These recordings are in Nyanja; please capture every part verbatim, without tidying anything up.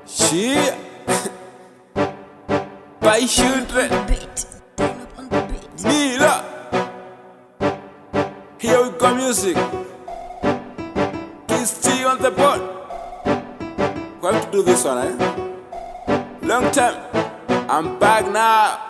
Shit. By children. Mira. Here we go music. Kiss T on the board. We have to do this one, eh? Long time. I'm back now.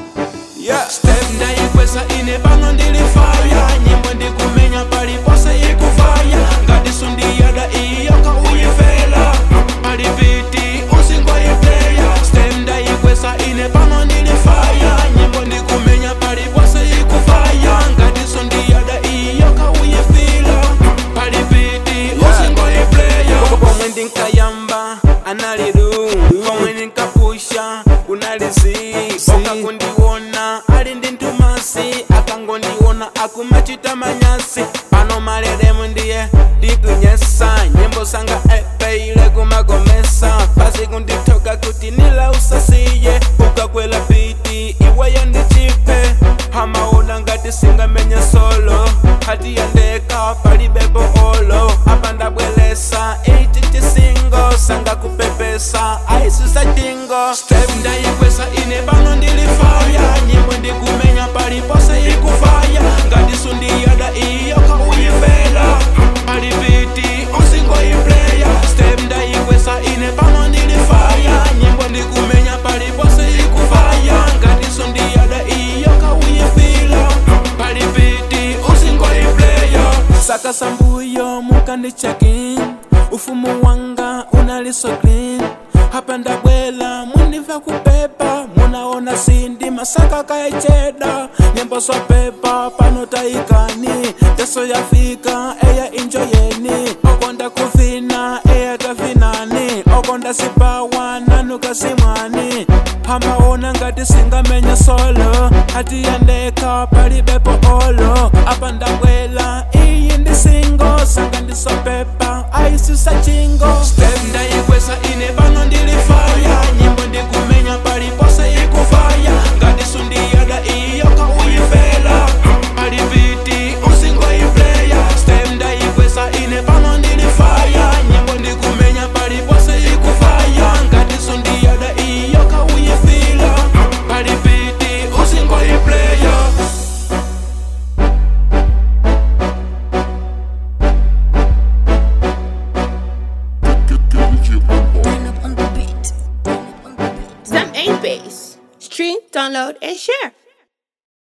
Yeah. Step ndai kwesa ine pano ndili fire. Nyimbo ndikumenya pali pose ikufaya. Ngati sundiyada iyoka uyifela. Pali piti usingo iplaya. Step ndai kwesa ine pano ndili fire. Nyimbo ndikumenya pali pose ikufaya. Ngati sundiyada iyoka uyifela. Pali piti usingo iplaya. Pomwe ndinkayamba analidu. Pomwe ndinkapusha unalizi. Boka kundiwona ali ndi ntumasi. Akangondiwona akumachita manyasi. Pano malelemu ndiye ndikunyesa. Nyimbo sanga epeile kumagomesa. Pasi kunditoka kuti nila usasiye. Ukakwela piti iweyo ndichipe. Hamaona ngati singamenya solo. Hati yandeka pali bebo olo. Apanda bwelesa eighty single. Sanga kupepesa aisusa jingo. Step ndai kwesa ine pano ndili fire. Nyimbo ndikumenya pali pose ikufaya. Ngati sundiyada iyoka uyifela. Pali piti usingo iplaya. Step ndai kwesa ine pano ndili fire. Nyimbo ndikumenya pali pose ikufaya. Ngati sundiyada iyoka uyifela. Pali piti usingo iplaya. Saka sambuyo mukandichaki. Ufumu wanga unaliso clean. Hapa ndabwela mundiva kupepa. Munaona sindi masaka kaicheda. Nyembo so pepa pano taikani. Teso yafika eya enjoyeni. Okonda kufina eya tafinani. Okonda sipawa nanuka simwani. Hamaona ngati singamenya solo. Hati yandeka pali bepo olo. Hapa ndabwela iyi ndi singo. Sanga ndiso pepa aisusa chingo. Step ndai kwesa ine pano ndili fire. Nyimbo ndikumenya pali pose ikufaya. Ngati sundiyada iyoka uyifela. Pali piti usingo iplaya. Step ndai kwesa ine pano ndili fire. Nyimbo ndikumenya pali pose ikufaya. Ngati sundiyada iyoka uyifela. Pali piti usingo iplaya. Zam eight Base. Stream, download, and share.